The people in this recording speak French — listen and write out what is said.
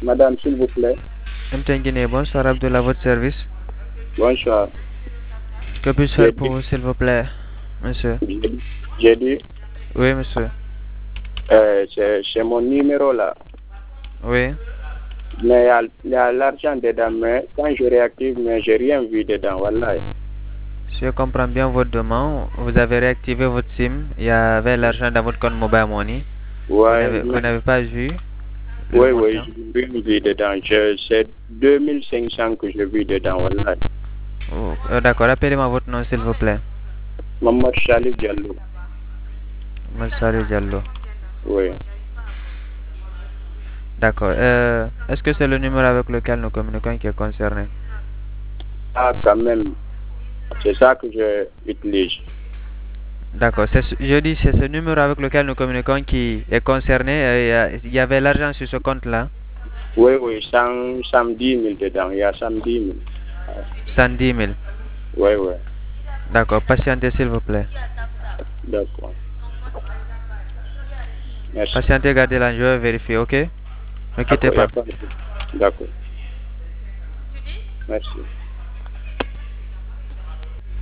Madame, s'il vous plaît. Mtengine, bonsoir Abdullah, votre service. Bonsoir. Que puis-je faire pour vous, s'il vous plaît, monsieur? J'ai dit, Oui, monsieur. c'est mon numéro là. Oui. Mais il y a l'argent dedans, mais quand je réactive, mais j'ai rien vu dedans, voilà. Si je comprends bien votre demande, vous avez réactivé votre SIM, il y avait l'argent dans votre compte Mobile Money. Ouais, Vous n'avez pas vu le oui, montant? j'ai rien vu dedans. C'est 2500 que je vis dedans, voilà. Oh, d'accord, appelez-moi votre nom, s'il vous plaît. Maman Chalif Diallo. Monsieur Diallo. Oui. D'accord. Est-ce que c'est le numéro avec lequel nous communiquons qui est concerné? Ah, quand même, c'est ça que je utilise. D'accord. Je dis c'est ce numéro avec lequel nous communiquons qui est concerné. Il y avait l'argent sur ce compte-là. Oui, 110 000 dedans. Il y a 110 000. 110 000. Oui. D'accord. Patientez, s'il vous plaît. D'accord. Merci. Patientez, gardez la, je vais vérifier, ok? Ne quittez pas. D'accord. Merci.